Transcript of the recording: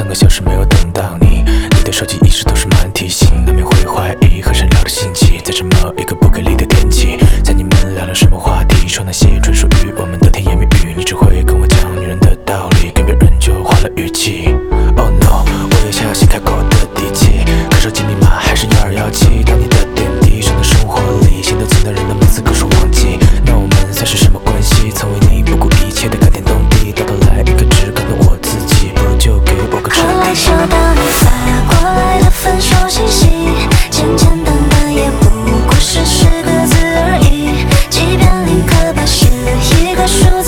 个小时没有等到你，你的手机一直都是慢提醒，难免会怀疑和善良的心情。在这么一个不给力的天气，在你们聊了什么话题？说那些专属于我们的甜言蜜语，你只会跟我讲女人的道理，跟别人就换了语气。Oh no， 我也想要新开口的底气，可手机密码还是1217。当你的点滴装在生活里，心都疼的人的名字可说忘记。那我们算是什么关系？曾为你不顾一切的感天动地，到头来一个只感动我自己，不如就给我个彻底。 后来收到你发过来的分手信息，简简单单也不过是10个字而已，即便立刻把是一个数